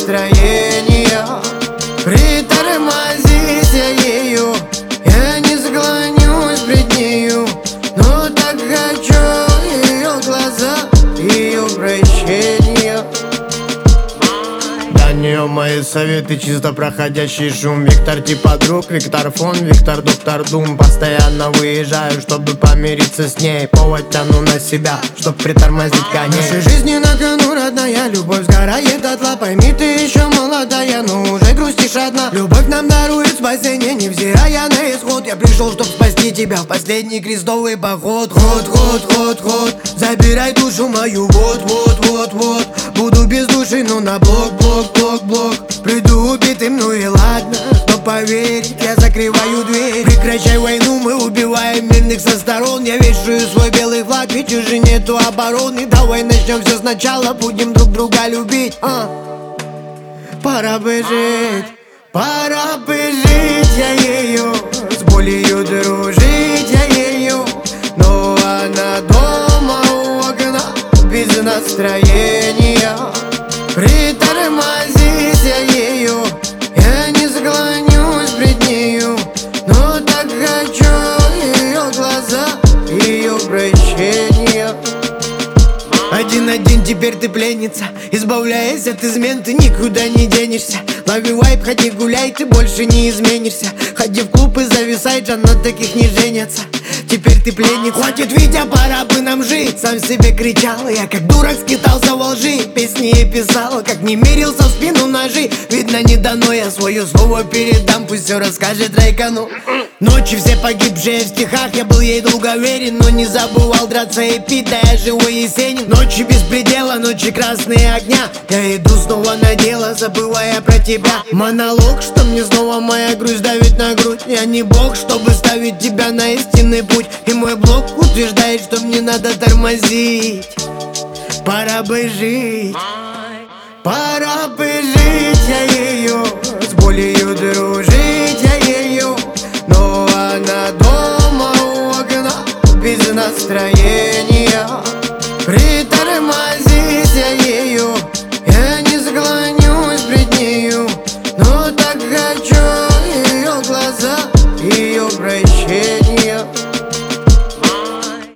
настроения. Притормозить я ее, я не склонюсь пред нею, но так хочу ее глаза, ее прощения. Для нее мои советы чисто проходящий шум. Виктор типа друг, Виктор фон, Виктор доктор Дум. Постоянно выезжаю, чтобы помириться с ней. Повод тяну на себя, чтоб притормозить коней. В нашей жизни на кону, родная, любовь сгорает дотла. Пойми, ты еще молодая, но уже грустишь одна. Любовь нам дарует спасение, невзирая на исход. Я пришел, чтоб спасти тебя в последний крестовый поход. Ход, забирай душу мою, вот. Буду без души, но на блок. Приду убитым, ну и ладно, но поверить, я закрываю дверь. Прекращай войну, мы убиваем мирных со сторон. Я вешаю свой белый флаг, ведь уже нету обороны. Давай начнем все сначала, будем друг друга любить. Пора бы жить я ее, с болью дружить я ее. Но она дома у окна, без настроения. Притормозить я ее, я не склонюсь пред нею, но так хочу ее глаза, ее прощения. Один теперь ты пленница, избавляясь от измен, ты никуда не денешься. Лови вайб, ходи гуляй, ты больше не изменишься. Ходи в клуб и зависай, Джан, на таких не женятся. Теперь ты пленница. Хватит, Витя, пора бы нам жить. Сам себе кричал, я как дурак скитался во лжи. Песни я писал, как не мерился в спину ножи. Видно, не дано, я свое слово передам, пусть все расскажет Райкану. Ночи все погибшие в стихах, я был ей долго верен, но не забывал драться и пить, да я живой Есенин. Ночи без предела, ночи красные огня. Я иду снова на дело, забывая про тебя. Монолог, что мне снова моя грусть давит на грудь. Я не бог, чтобы ставить тебя на истинный путь. И мой блог утверждает, что мне надо тормозить. Пора бы жить я ее, с болью дружить я ее. Но она дома у окна, без настроения. Притормозить я ее,